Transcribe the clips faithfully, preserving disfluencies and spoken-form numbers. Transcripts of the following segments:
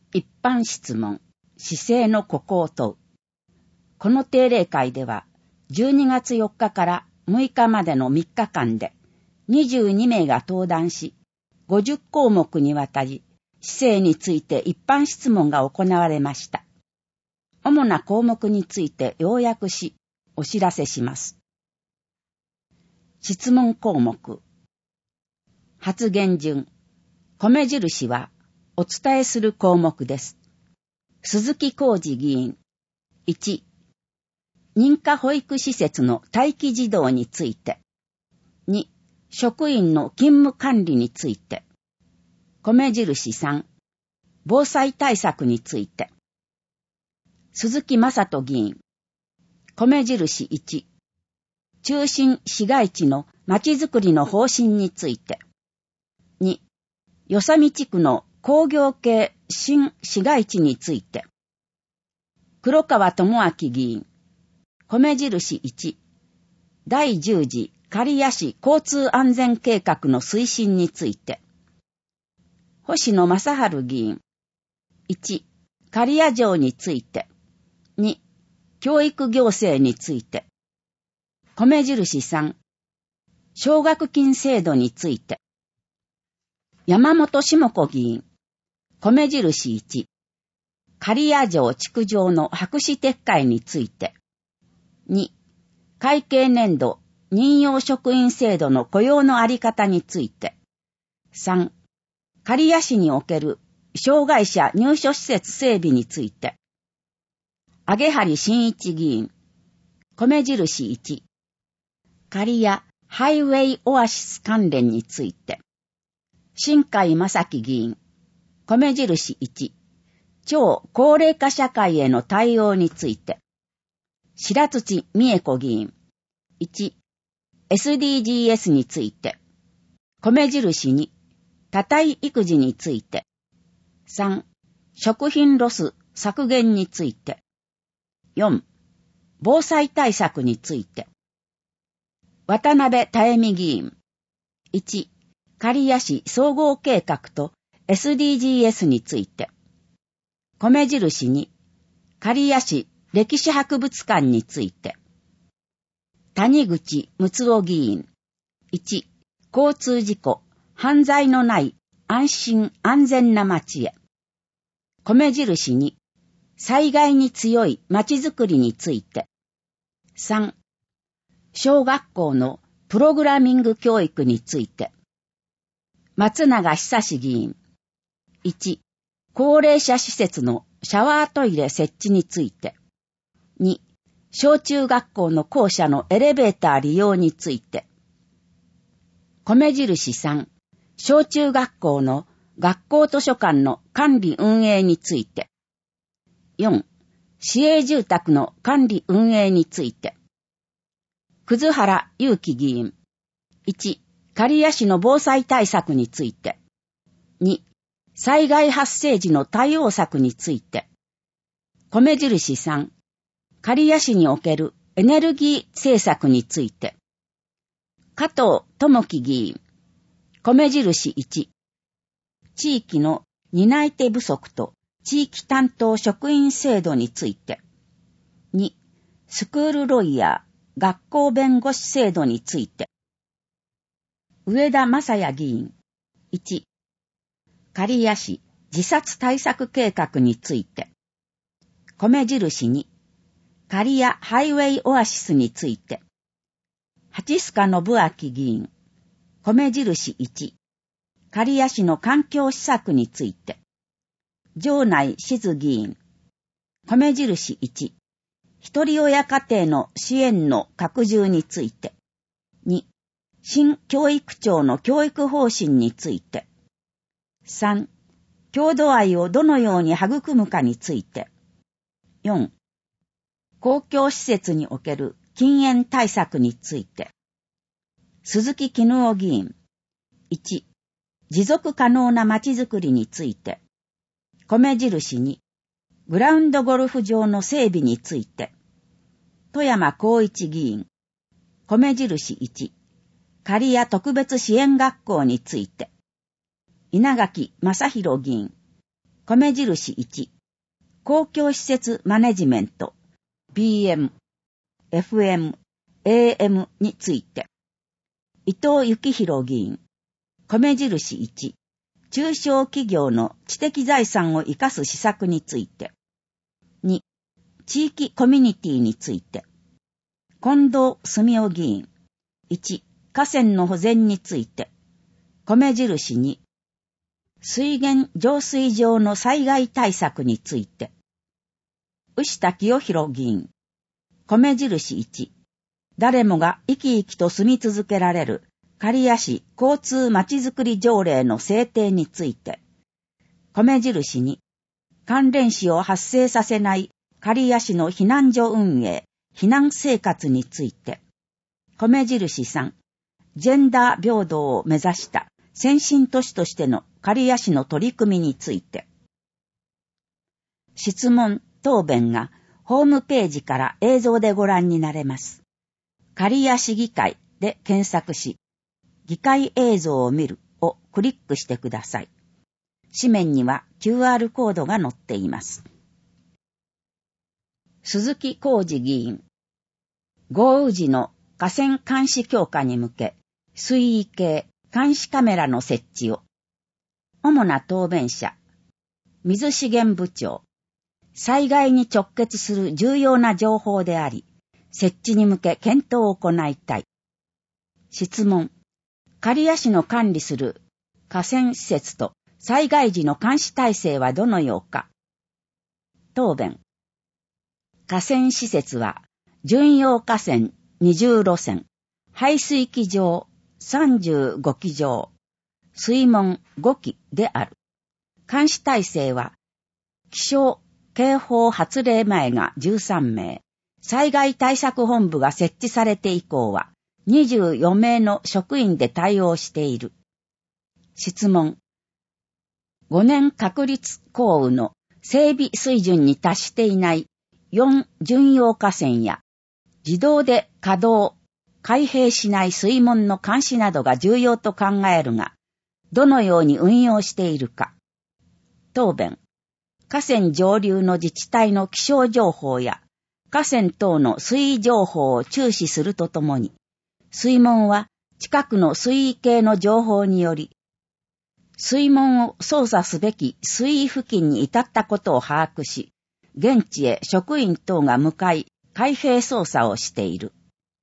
一般質問、市政のここを問う。この定例会では、じゅうにがつよっかからむいかまでのみっかかんで、にじゅうにめいが登壇し、ごじゅっこうもくにわたり、市政について一般質問が行われました。主な項目について要約し、お知らせします。質問項目。発言順。米印はお伝えする項目です。鈴木浩二議員。いち、認可保育施設の待機児童について。に、職員の勤務管理について。米印さん、防災対策について。鈴木正人議員。米印いち、中心市街地のまちづくりの方針について。に、与謝見地区の工業系新市街地について。黒川智明議員。米印いち、だいじゅう次刈谷市交通安全計画の推進について。星野正治議員。いち、刈谷城について。に、教育行政について。米印さん、奨学金制度について。山本下子議員。米印いち、刈谷城築城の白紙撤回について。に、会計年度任用職員制度の雇用のあり方について。さん、刈谷市における障害者入所施設整備について。揚張真一議員。米印いち、刈谷ハイウェイオアシス関連について。新海正樹議員。米印いち、超高齢化社会への対応について。白土美恵子議員。いち、エスディージーエス について。米印に、多胎育児について。さん、食品ロス削減について。よん、防災対策について。渡辺多恵美議員。いち、刈谷市総合計画と エスディージーエス について。米印に、刈谷市歴史博物館について。谷口睦夫議員。いち、交通事故、犯罪のない安心安全な街へ。米印に、災害に強い街づくりについて。さん、小学校のプログラミング教育について。松永久志議員。いち、高齢者施設のシャワートイレ設置について。に、小中学校の校舎のエレベーター利用について。米印さん、小中学校の学校図書館の管理運営について。よん、市営住宅の管理運営について。葛原祐樹議員。いち、刈谷市の防災対策について。に、災害発生時の対応策について。米印さん、刈谷市におけるエネルギー政策について。加藤智樹議員。米印いち、地域の担い手不足と地域担当職員制度について。に、スクールロイヤー、学校弁護士制度について。上田正也議員。いち、刈谷市自殺対策計画について。米印に、刈谷ハイウェイオアシスについて。八須賀信明議員。米印いち、刈谷市の環境施策について。城内静議員。米印いち、一人親家庭の支援の拡充について。に、新教育庁の教育方針について。さん、郷土愛をどのように育むかについて。よん、公共施設における禁煙対策について。鈴木絹夫議員。いち、持続可能な街づくりについて。米印に、グラウンドゴルフ場の整備について。富山光一議員。米印いち、刈谷特別支援学校について。稲垣正弘議員。 米印いち、公共施設マネジメント、ビーエム、エフエム、エーエム について、伊藤幸宏議員、米印いち、中小企業の知的財産を生かす施策について、に、地域コミュニティについて、近藤澄夫議員、いち、河川の保全について、米印に、水源浄水場の災害対策について、牛田清弘議員、米印いち、誰もが生き生きと住み続けられる刈谷市交通まちづくり条例の制定について、米印に、関連死を発生させない刈谷市の避難所運営、避難生活について、米印さん、ジェンダー平等を目指した先進都市としての刈谷市の取り組みについて、質問、答弁がホームページから映像でご覧になれます。刈谷市議会で検索し、議会映像を見るをクリックしてください。紙面には キューアール コードが載っています。鈴木浩二議員、豪雨時の河川監視強化に向け、水位計監視カメラの設置を、主な答弁者、水資源部長、災害に直結する重要な情報であり、設置に向け検討を行いたい。質問、刈谷市の管理する河川施設と災害時の監視体制はどのようか。答弁、河川施設は、準用河川にじゅう路線、排水機場さんじゅうごき場、水門ご基である。監視体制は、気象警報発令前がじゅうさん名、災害対策本部が設置されて以降は、にじゅうよ名の職員で対応している。質問、ご年確率降雨の整備水準に達していないよん準用河川や、自動で稼働、開閉しない水門の監視などが重要と考えるが、どのように運用しているか。答弁、河川上流の自治体の気象情報や、河川等の水位情報を注視するとともに、水門は近くの水位計の情報により、水門を操作すべき水位付近に至ったことを把握し、現地へ職員等が向かい、開閉操作をしている。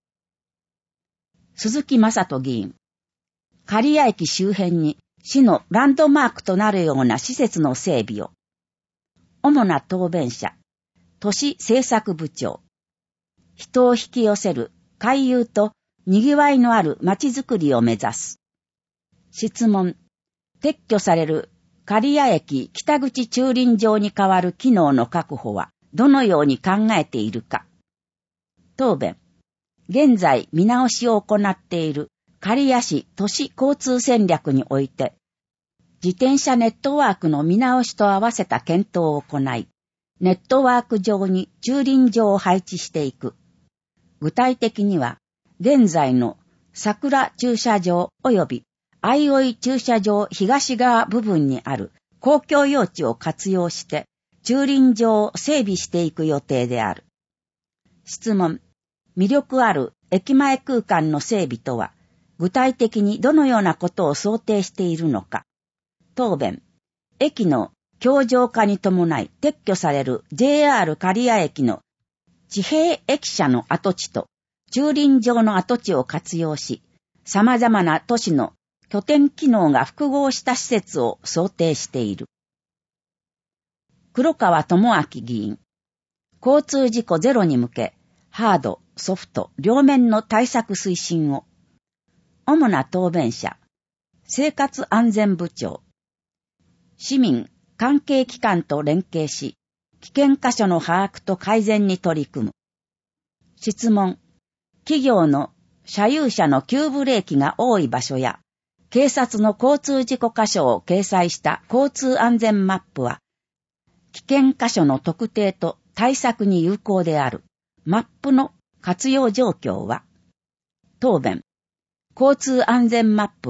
鈴木正人議員、刈谷駅周辺に市のランドマークとなるような施設の整備を。主な答弁者、都市政策部長。人を引き寄せる回遊と賑わいのある街づくりを目指す。質問、撤去される刈谷駅北口駐輪場に代わる機能の確保はどのように考えているか。答弁、現在見直しを行っている刈谷市都市交通戦略において、自転車ネットワークの見直しと合わせた検討を行い、ネットワーク上に駐輪場を配置していく。具体的には、現在の桜駐車場及び相生駐車場東側部分にある公共用地を活用して駐輪場を整備していく予定である。質問、魅力ある駅前空間の整備とは、具体的にどのようなことを想定しているのか。答弁、駅の強靭化に伴い撤去される ジェイアール 刈谷駅の地平駅舎の跡地と駐輪場の跡地を活用し、様々な都市の拠点機能が複合した施設を想定している。黒川智明議員、交通事故ゼロに向け、ハード、ソフト、両面の対策推進を。主な答弁者、生活安全部長。市民、関係機関と連携し、危険箇所の把握と改善に取り組む。質問、企業の車有者の急ブレーキが多い場所や、警察の交通事故箇所を掲載した交通安全マップは、危険箇所の特定と対策に有効である。マップの活用状況は。答弁、交通安全マップは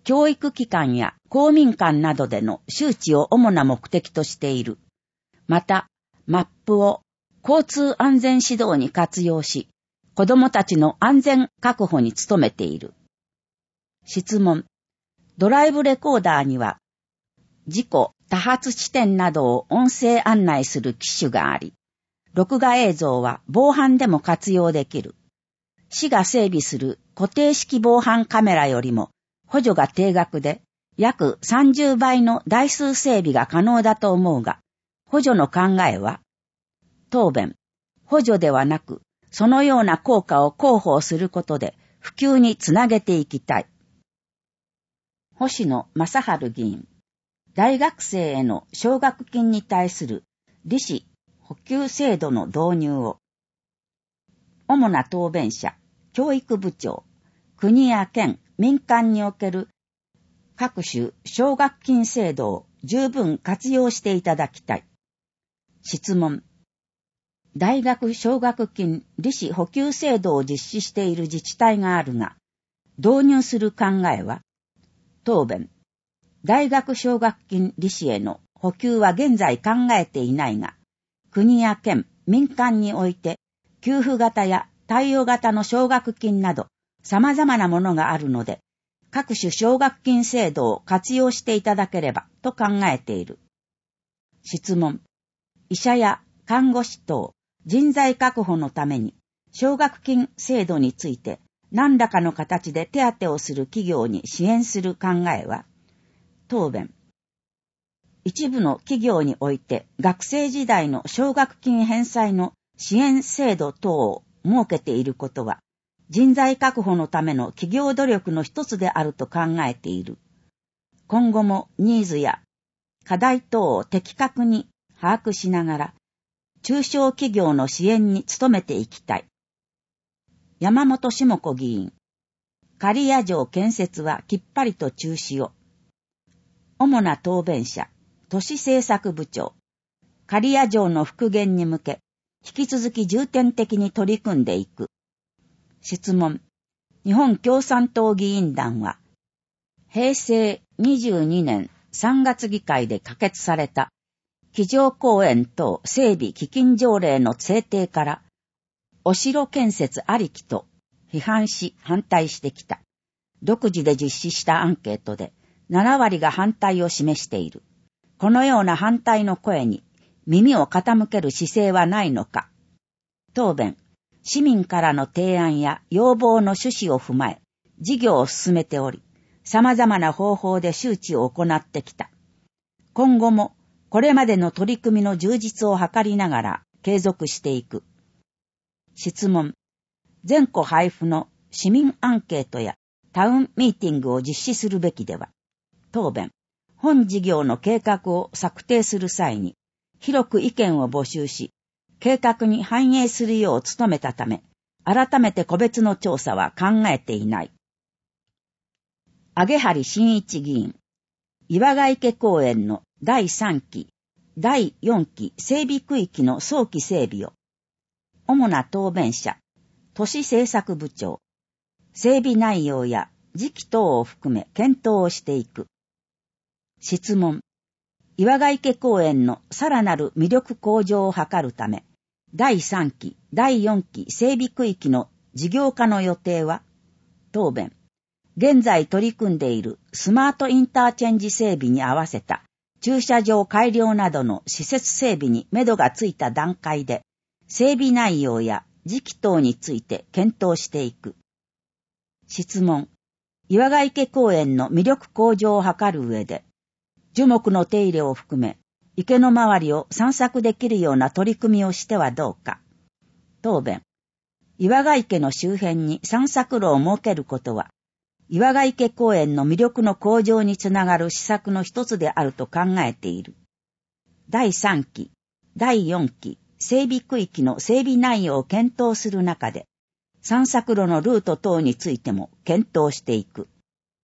教育機関や公民館などでの周知を主な目的としている。また、マップを交通安全指導に活用し、子供たちの安全確保に努めている。質問。ドライブレコーダーには、事故、多発地点などを音声案内する機種があり、録画映像は防犯でも活用できる。市が整備する固定式防犯カメラよりも補助が定額で約さんじゅうばいの台数整備が可能だと思うが、補助の考えは？答弁。補助ではなく、そのような効果を広報することで普及につなげていきたい。星野正春議員。大学生への奨学金に対する利子補給制度の導入を。主な答弁者、教育部長、国や県、民間における各種奨学金制度を十分活用していただきたい。質問。大学奨学金利子補給制度を実施している自治体があるが、導入する考えは？答弁。大学奨学金利子への補給は現在考えていないが、国や県、民間において、給付型や貸与型の奨学金など様々なものがあるので、各種奨学金制度を活用していただければと考えている。質問。医者や看護師等人材確保のために奨学金制度について何らかの形で手当をする企業に支援する考えは？答弁。一部の企業において学生時代の奨学金返済の支援制度等を設けていることは人材確保のための企業努力の一つであると考えている。今後もニーズや課題等を的確に把握しながら中小企業の支援に努めていきたい。山本下子議員。刈谷城建設はきっぱりと中止を。主な答弁者、都市政策部長。刈谷城の復元に向け、引き続き重点的に取り組んでいく。質問。日本共産党議員団は、平成にじゅうにねんさんがつ議会で可決された、机上公園等整備基金条例の制定から、お城建設ありきと批判し反対してきた。独自で実施したアンケートでななわりが反対を示している。このような反対の声に耳を傾ける姿勢はないのか。答弁。市民からの提案や要望の趣旨を踏まえ、事業を進めており、様々な方法で周知を行ってきた。今後もこれまでの取り組みの充実を図りながら継続していく。質問。全戸配布の市民アンケートやタウンミーティングを実施するべきでは。答弁。本事業の計画を策定する際に、広く意見を募集し、計画に反映するよう努めたため、改めて個別の調査は考えていない。揚原真一議員。岩ヶ池公園のだいさんき、だいよんき整備区域の早期整備を。主な答弁者、都市政策部長。整備内容や時期等を含め検討をしていく。質問。岩ヶ池公園のさらなる魅力向上を図るため、だいさんき、だいよんき整備区域の事業化の予定は？答弁。現在取り組んでいるスマートインターチェンジ整備に合わせた駐車場改良などの施設整備に目処がついた段階で、整備内容や時期等について検討していく。質問。岩ヶ池公園の魅力向上を図る上で、樹木の手入れを含め、池の周りを散策できるような取り組みをしてはどうか。答弁。岩ヶ池の周辺に散策路を設けることは、岩ヶ池公園の魅力の向上につながる施策の一つであると考えている。だいさんき、だいよんき整備区域の整備内容を検討する中で、散策路のルート等についても検討していく。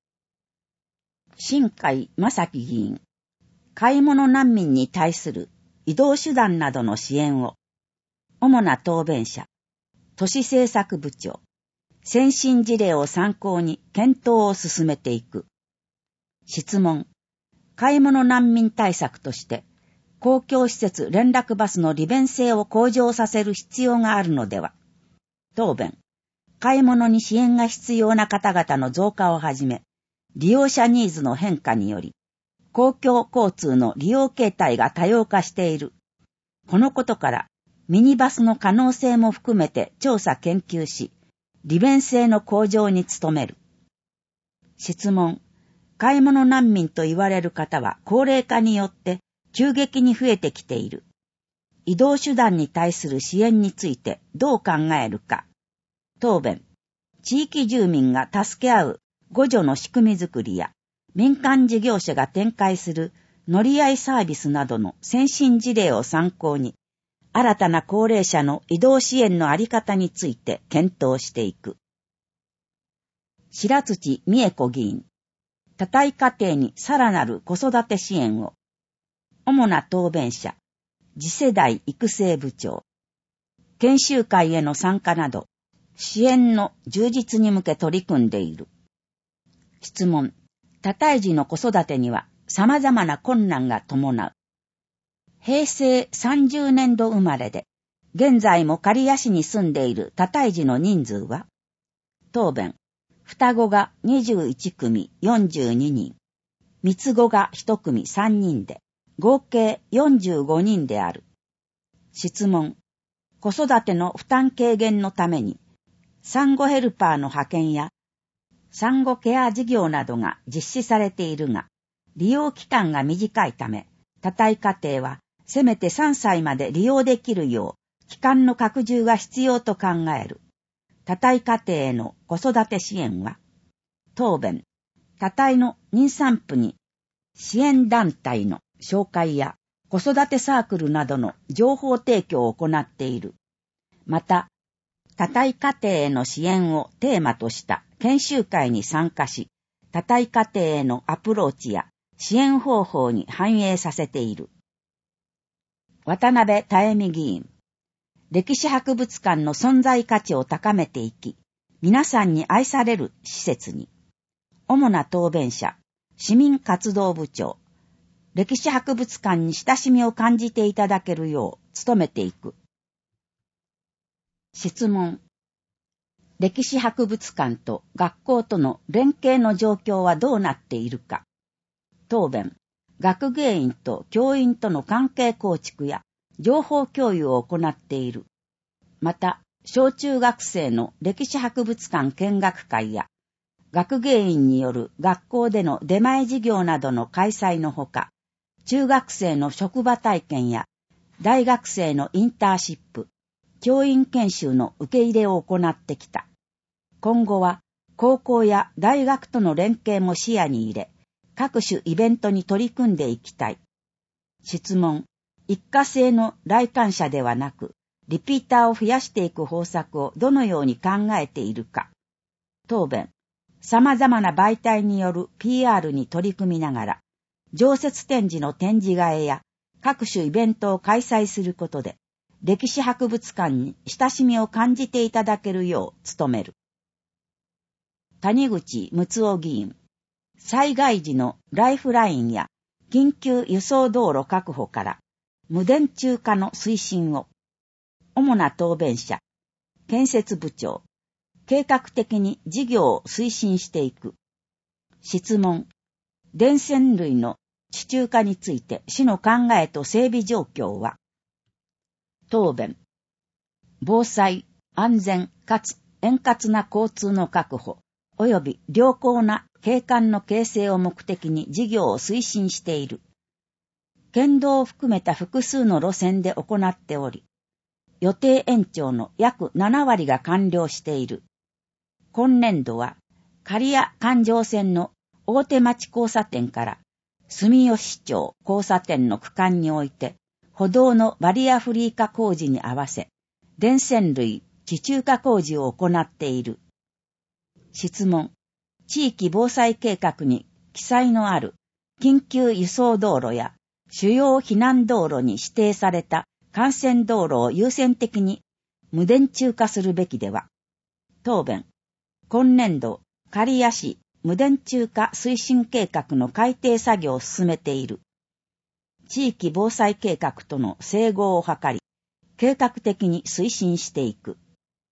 新海正樹議員。買い物難民に対する移動手段などの支援を。主な答弁者、都市政策部長。先進事例を参考に検討を進めていく。 質問。買い物難民対策として、公共施設連絡バスの利便性を向上させる必要があるのでは。答弁。買い物に支援が必要な方々の増加をはじめ、利用者ニーズの変化により、公共交通の利用形態が多様化している。このことから、ミニバスの可能性も含めて調査研究し、利便性の向上に努める。質問。買い物難民と言われる方は高齢化によって急激に増えてきている。移動手段に対する支援についてどう考えるか。答弁。地域住民が助け合う互助の仕組みづくりや民間事業者が展開する乗り合いサービスなどの先進事例を参考に、新たな高齢者の移動支援のあり方について検討していく。白土美恵子議員。多体家庭にさらなる子育て支援を。主な答弁者。次世代育成部長。研修会への参加など、支援の充実に向け取り組んでいる。質問。多胎児の子育てには様々な困難が伴う。平成さんじゅうねんど生まれで、現在も刈谷市に住んでいる多胎児の人数は。答弁。双子がにじゅういちくみよんじゅうににん、三つ子がいちくみさんにんで、合計よんじゅうごにんである。質問。子育ての負担軽減のために、産後ヘルパーの派遣や、産後ケア事業などが実施されているが、利用期間が短いため、多胎家庭はせめてさんさいまで利用できるよう、期間の拡充が必要と考える。多胎家庭への子育て支援は、答弁。多胎の妊産婦に支援団体の紹介や子育てサークルなどの情報提供を行っている。また、多胎家庭への支援をテーマとした研修会に参加し、多胎家庭へのアプローチや支援方法に反映させている。渡辺妙美議員。歴史博物館の存在価値を高めていき、皆さんに愛される施設に。主な答弁者、市民活動部長。歴史博物館に親しみを感じていただけるよう努めていく。質問。歴史博物館と学校との連携の状況はどうなっているか。答弁。学芸員と教員との関係構築や情報共有を行っている。また、小中学生の歴史博物館見学会や、学芸員による学校での出前授業などの開催のほか、中学生の職場体験や、大学生のインターシップ、教員研修の受け入れを行ってきた。今後は、高校や大学との連携も視野に入れ、各種イベントに取り組んでいきたい。質問。一過性の来館者ではなく、リピーターを増やしていく方策をどのように考えているか。答弁。様々な媒体による ピーアール に取り組みながら、常設展示の展示会や各種イベントを開催することで、歴史博物館に親しみを感じていただけるよう努める。谷口睦夫議員。災害時のライフラインや緊急輸送道路確保から、無電柱化の推進を。主な答弁者。建設部長。計画的に事業を推進していく。質問。電線類の地中化について市の考えと整備状況は。答弁。防災、安全かつ円滑な交通の確保、及び良好な景観の形成を目的に事業を推進している。県道を含めた複数の路線で行っており、予定延長の約ななわりが完了している。今年度は、刈谷環状線の大手町交差点から住吉町交差点の区間において、歩道のバリアフリー化工事に合わせ、電線類地中化工事を行っている。質問。地域防災計画に記載のある緊急輸送道路や主要避難道路に指定された幹線道路を優先的に無電柱化するべきでは。答弁。今年度、刈谷市無電柱化推進計画の改定作業を進めている。地域防災計画との整合を図り、計画的に推進していく。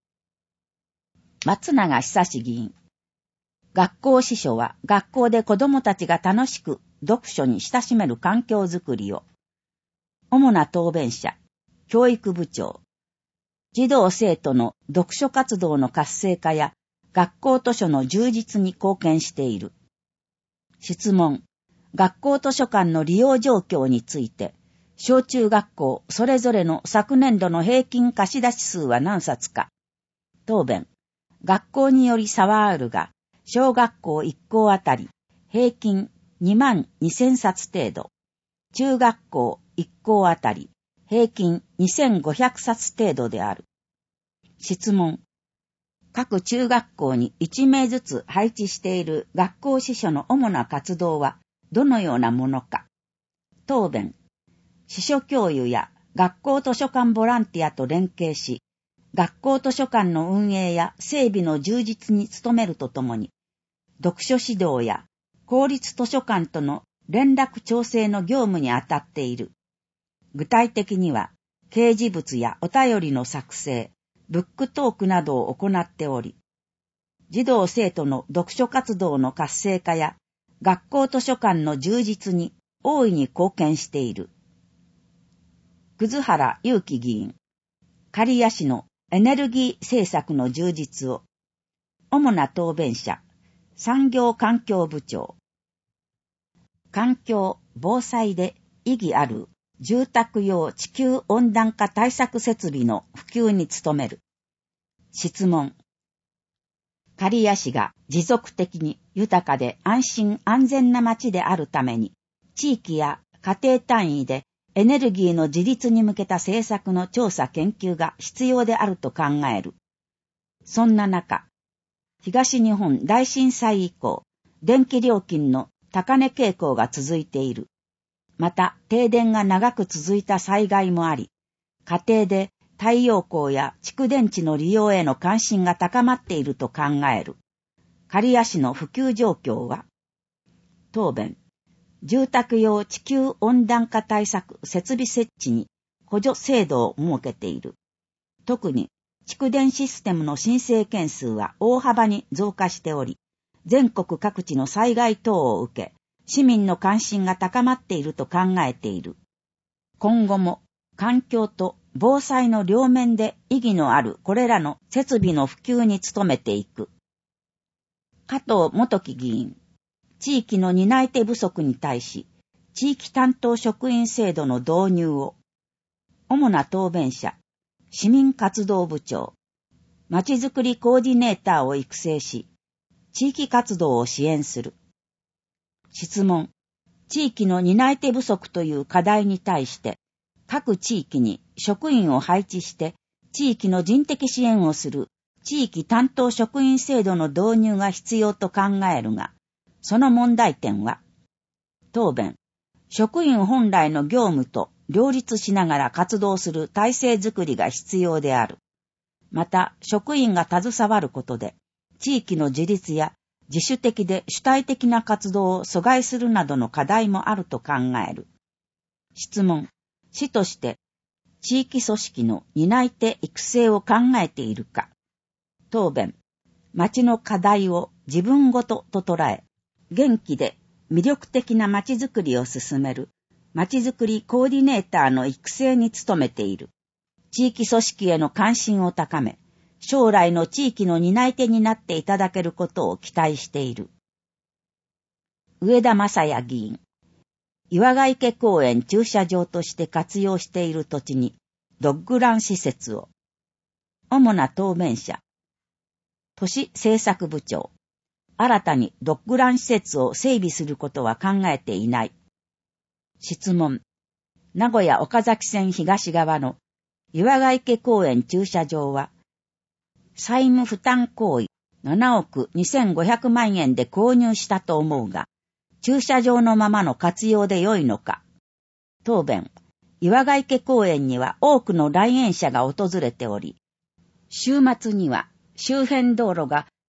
松永久志議員。学校司書は学校で子どもたちが楽しく読書に親しめる環境づくりを。主な答弁者、教育部長。児童生徒の読書活動の活性化や学校図書の充実に貢献している。質問。学校図書館の利用状況について、小中学校それぞれの昨年度の平均貸し出し数は何冊か。答弁。学校により差はあるが、小学校いっ校あたり平均にまんにせんさつ程度、中学校いっ校あたり平均にせんごひゃくさつ程度である。質問。各中学校にいちめいずつ配置している学校司書の主な活動はどのようなものか。答弁。司書教諭や学校図書館ボランティアと連携し、学校図書館の運営や整備の充実に努めるとともに、読書指導や公立図書館との連絡調整の業務に当たっている。具体的には、掲示物やお便りの作成、ブックトークなどを行っており、児童生徒の読書活動の活性化や学校図書館の充実に大いに貢献している。葛原祐樹議員。刈谷市のエネルギー政策の充実を。主な答弁者。産業環境部長。環境、防災で意義ある住宅用地球温暖化対策設備の普及に努める。質問。刈谷市が持続的に豊かで安心安全な町であるために、地域や家庭単位でエネルギーの自立に向けた政策の調査研究が必要であると考える。そんな中、東日本大震災以降、電気料金の高値傾向が続いている。また、停電が長く続いた災害もあり、家庭で太陽光や蓄電池の利用への関心が高まっていると考える。刈谷市の普及状況は？答弁。住宅用地球温暖化対策設備設置に補助制度を設けている。特に、蓄電システムの申請件数は大幅に増加しており、全国各地の災害等を受け、市民の関心が高まっていると考えている。今後も環境と防災の両面で意義のあるこれらの設備の普及に努めていく。加藤元樹議員。地域の担い手不足に対し、地域担当職員制度の導入を。主な答弁者。市民活動部長。まちづくりコーディネーターを育成し、地域活動を支援する。質問。地域の担い手不足という課題に対して、各地域に職員を配置して、地域の人的支援をする地域担当職員制度の導入が必要と考えるが、その問題点は？答弁。職員本来の業務と両立しながら活動する体制づくりが必要である。また、職員が携わることで、地域の自立や自主的で主体的な活動を阻害するなどの課題もあると考える。質問。市として地域組織の担い手育成を考えているか。答弁。町の課題を自分ごとと捉え、元気で魅力的な町づくりを進める町づくりコーディネーターの育成に努めている。地域組織への関心を高め、将来の地域の担い手になっていただけることを期待している。上田正也議員。岩ヶ池公園駐車場として活用している土地にドッグラン施設を。主な答弁者。都市政策部長。新たにドッグラン施設を整備することは考えていない。質問。名古屋岡崎線東側の岩ヶ池公園駐車場は、債務負担行為ななおくにせんごひゃくまんえんで購入したと思うが、駐車場のままの活用で良いのか。答弁。岩ヶ池公園には多くの来園者が訪れており、週末には周辺道路が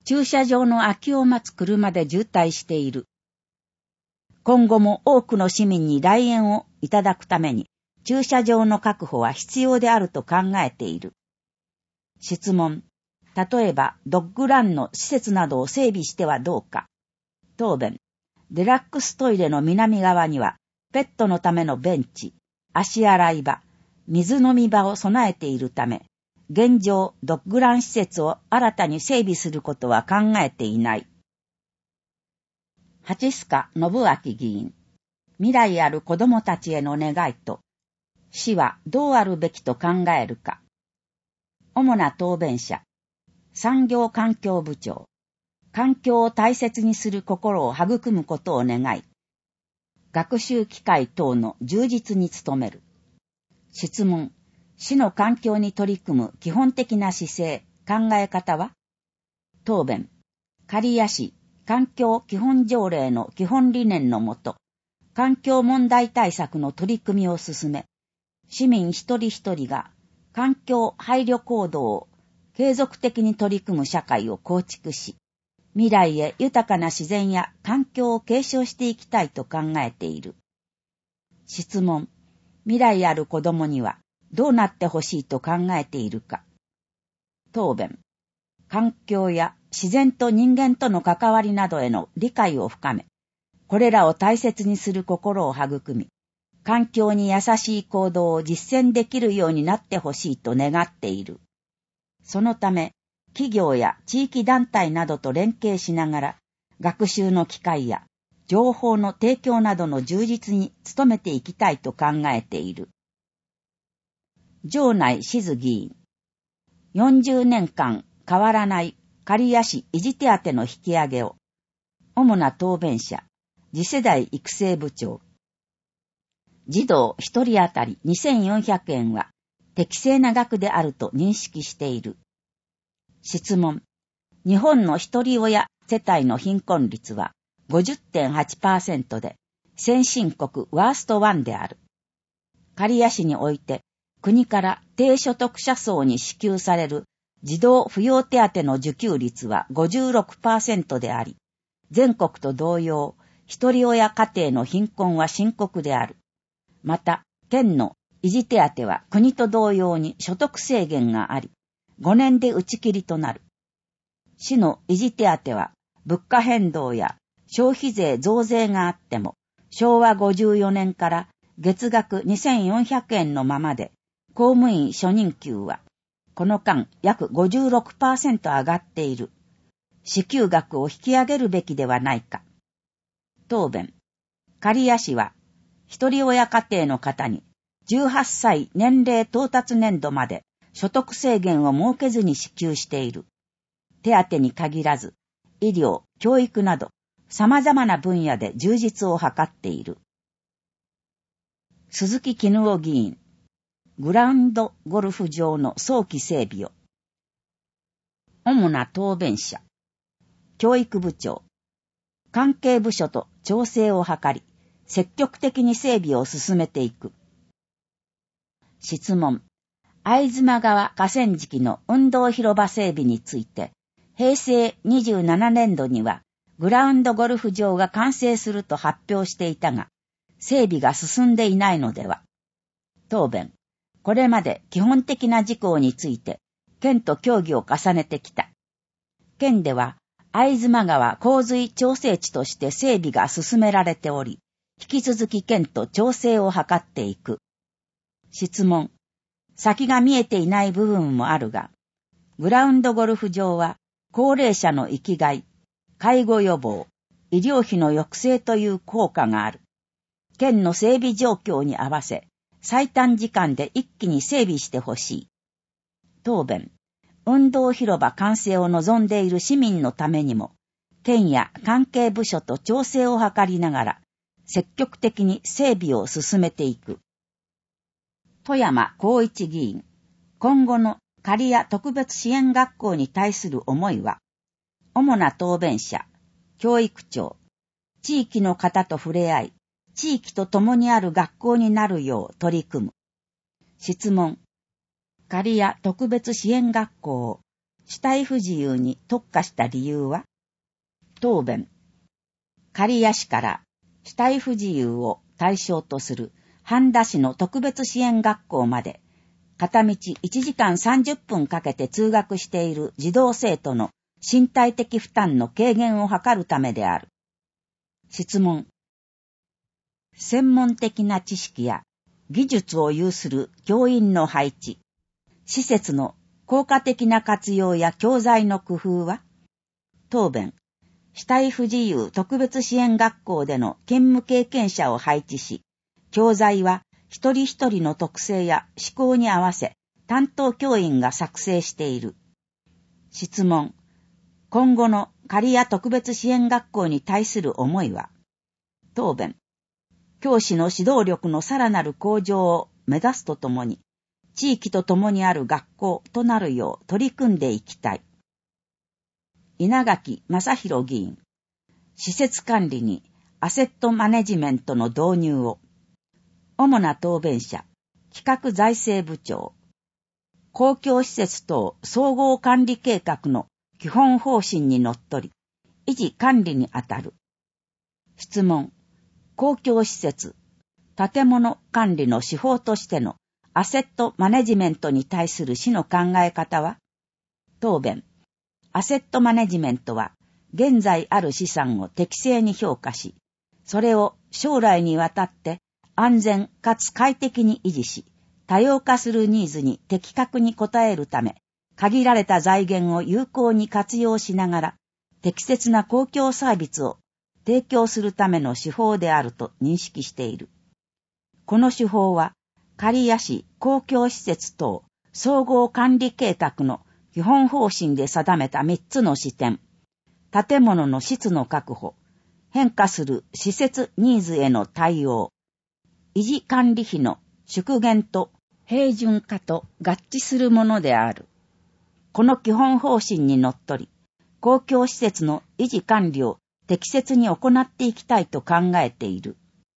駐車場の空きを待つ車で渋滞している。今後も多くの市民に来園をいただくために、駐車場の確保は必要であると考えている。質問。例えば、ドッグランの施設などを整備してはどうか。答弁。デラックストイレの南側には、ペットのためのベンチ、足洗い場、水飲み場を備えているため、現状、ドッグラン施設を新たに整備することは考えていない。八須賀信明議員。未来ある子供たちへの願いと、死はどうあるべきと考えるか。主な答弁者。産業環境部長。環境を大切にする心を育むことを願い、学習機会等の充実に努める。質問。市の環境に取り組む基本的な姿勢、考え方は？答弁。刈谷市環境基本条例の基本理念のもと、環境問題対策の取り組みを進め、市民一人一人が環境配慮行動を継続的に取り組む社会を構築し、未来へ豊かな自然や環境を継承していきたいと考えている。質問。未来ある子供にはどうなってほしいと考えているか。答弁。環境や自然と人間との関わりなどへの理解を深め、これらを大切にする心を育み、環境に優しい行動を実践できるようになってほしいと願っている。そのため、企業や地域団体などと連携しながら、学習の機会や情報の提供などの充実に努めていきたいと考えている。城内静議員。よんじゅうねんかん変わらない刈谷市維持手当の引き上げを。主な答弁者。次世代育成部長。児童一人当たりにせんよんひゃくえんは適正な額であると認識している。質問。日本の一人親世帯の貧困率は ごじゅってんはちパーセント で先進国ワーストワンである。刈谷市において国から低所得者層に支給される児童扶養手当の受給率は ごじゅうろくパーセント であり、全国と同様、一人親家庭の貧困は深刻である。また、県の維持手当は国と同様に所得制限があり、ごねんで打ち切りとなる。市の維持手当は物価変動や消費税増税があっても、しょうわごじゅうよねんから月額にせんよんひゃくえんのままで、公務員初任給はこの間約 ごじゅうろくパーセント 上がっている。支給額を引き上げるべきではないか。答弁。刈谷市は一人親家庭の方にじゅうはっさい年齢到達年度まで所得制限を設けずに支給している。手当に限らず、医療、教育など様々な分野で充実を図っている。鈴木絹夫議員。グラウンドゴルフ場の早期整備を。主な答弁者。教育部長。関係部署と調整を図り、積極的に整備を進めていく。質問。相妻川河川敷の運動広場整備について、へいせいにじゅうななねんどにはグラウンドゴルフ場が完成すると発表していたが、整備が進んでいないのでは。答弁。これまで基本的な事項について、県と協議を重ねてきた。県では、相妻川洪水調整地として整備が進められており、引き続き県と調整を図っていく。質問。先が見えていない部分もあるが、グラウンドゴルフ場は高齢者の生きがい、介護予防、医療費の抑制という効果がある。県の整備状況に合わせ、最短時間で一気に整備してほしい。答弁。運動広場完成を望んでいる市民のためにも、県や関係部署と調整を図りながら、積極的に整備を進めていく。富山光一議員。今後の刈谷特別支援学校に対する思いは、主な答弁者、教育長、地域の方と触れ合い、地域と共にある学校になるよう取り組む。質問。刈谷特別支援学校を肢体不自由に特化した理由は？答弁。刈谷市から肢体不自由を対象とする半田市の特別支援学校まで片道いちじかんさんじゅっぷんかけて通学している児童生徒の身体的負担の軽減を図るためである。質問。専門的な知識や技術を有する教員の配置、施設の効果的な活用や教材の工夫は？答弁。肢体不自由特別支援学校での勤務経験者を配置し、教材は一人一人の特性や思考に合わせ担当教員が作成している。質問。今後の刈谷特別支援学校に対する思いは？答弁。教師の指導力のさらなる向上を目指すとともに、地域と共にある学校となるよう取り組んでいきたい。稲垣正弘議員。施設管理にアセットマネジメントの導入を。主な答弁者、企画財政部長。公共施設等総合管理計画の基本方針にのっとり、維持管理にあたる。質問。公共施設、建物管理の手法としてのアセットマネジメントに対する市の考え方は？答弁。アセットマネジメントは、現在ある資産を適正に評価し、それを将来にわたって安全かつ快適に維持し、多様化するニーズに的確に応えるため、限られた財源を有効に活用しながら、適切な公共サービスを提供するための手法であると認識している。この手法は、刈谷市公共施設等総合管理計画の基本方針で定めたみっつの視点、建物の質の確保、変化する施設ニーズへの対応、維持管理費の縮減と平準化と合致するものである。この基本方針にのっとり、公共施設の維持管理を適切に行っていきたいと考えている。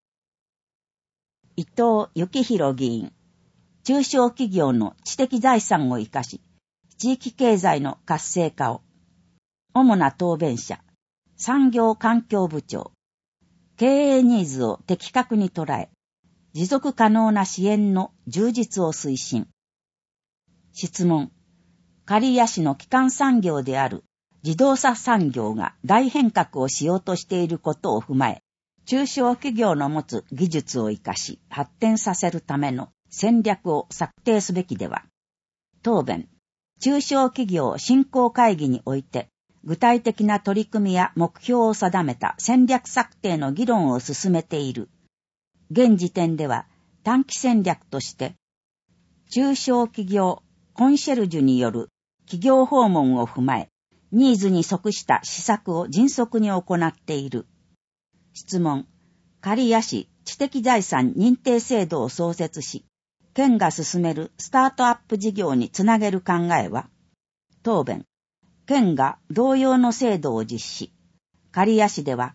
伊藤幸宏議員。中小企業の知的財産を生かし、地域経済の活性化を。主な答弁者、産業環境部長。経営ニーズを的確に捉え、持続可能な支援の充実を推進。質問。刈谷市の基幹産業である自動車産業が大変革をしようとしていることを踏まえ、中小企業の持つ技術を生かし発展させるための戦略を策定すべきでは。答弁。中小企業振興会議において、具体的な取り組みや目標を定めた戦略策定の議論を進めている。現時点では短期戦略として、中小企業コンシェルジュによる企業訪問を踏まえ、ニーズに即した施策を迅速に行っている。質問。刈谷市知的財産認定制度を創設し、県が進めるスタートアップ事業につなげる考えは？答弁。県が同様の制度を実施。刈谷市では、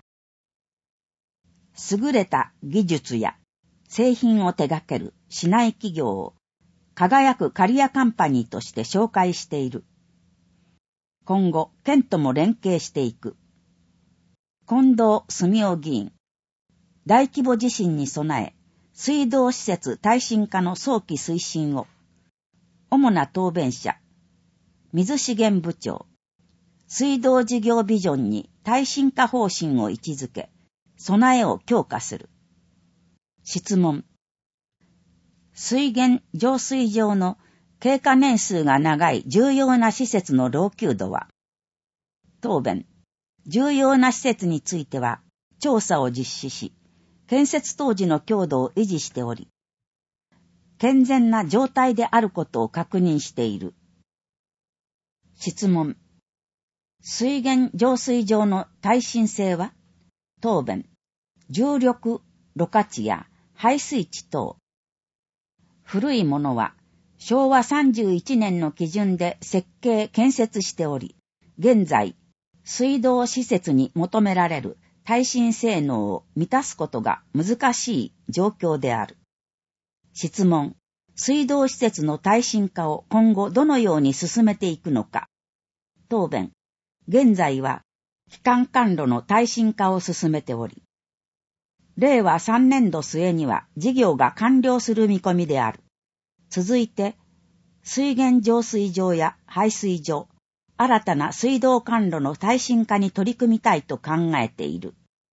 優れた技術や製品を手掛ける市内企業を輝く刈谷カンパニーとして紹介している。今後、県とも連携していく。近藤澄夫議員。大規模地震に備え、水道施設耐震化の早期推進を。主な答弁者。水資源部長。水道事業ビジョンに耐震化方針を位置づけ、備えを強化する。質問。水源浄水場の経過年数が長い重要な施設の老朽度は？答弁。重要な施設については調査を実施し、建設当時の強度を維持しており、健全な状態であることを確認している。質問。水源浄水場の耐震性は？答弁。重力、ろ過池や排水池等。古いものはしょうわさんじゅういちねんの基準で設計・建設しており、現在、水道施設に求められる耐震性能を満たすことが難しい状況である。質問。水道施設の耐震化を今後どのように進めていくのか。 答弁。現在は、帰還管路の耐震化を進めており、れいわさんねんど末には事業が完了する見込みである。続いて、水源浄水場や排水場、新たな水道管路の耐震化に取り組みたいと考えている。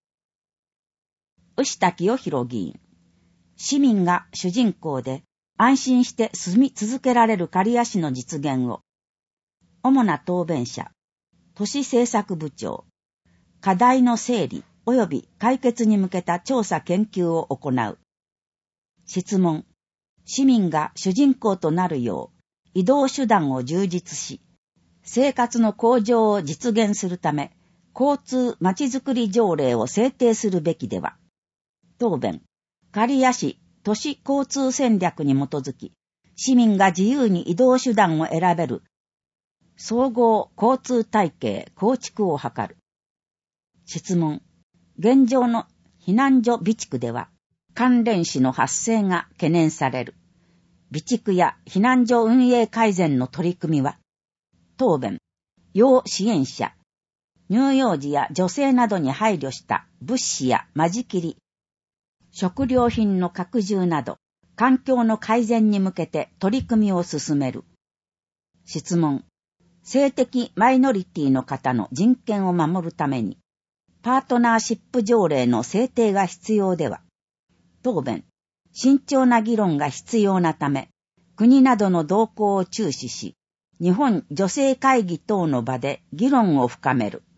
牛田清弘議員。市民が主人公で安心して住み続けられる刈谷市の実現を、主な答弁者、都市政策部長、課題の整理及び解決に向けた調査研究を行う。質問。市民が主人公となるよう移動手段を充実し、生活の向上を実現するため、交通まちづくり条例を制定するべきでは。答弁。刈谷市都市交通戦略に基づき、市民が自由に移動手段を選べる総合交通体系構築を図る。質問。現状の避難所備蓄では、関連死の発生が懸念される。備蓄や避難所運営改善の取り組みは、答弁。要支援者、乳幼児や女性などに配慮した物資や間仕切り、食料品の拡充など、環境の改善に向けて取り組みを進める。質問。性的マイノリティの方の人権を守るために、パートナーシップ条例の制定が必要では。答弁。慎重な議論が必要なため、国などの動向を注視し、日本女性会議等の場で議論を深める。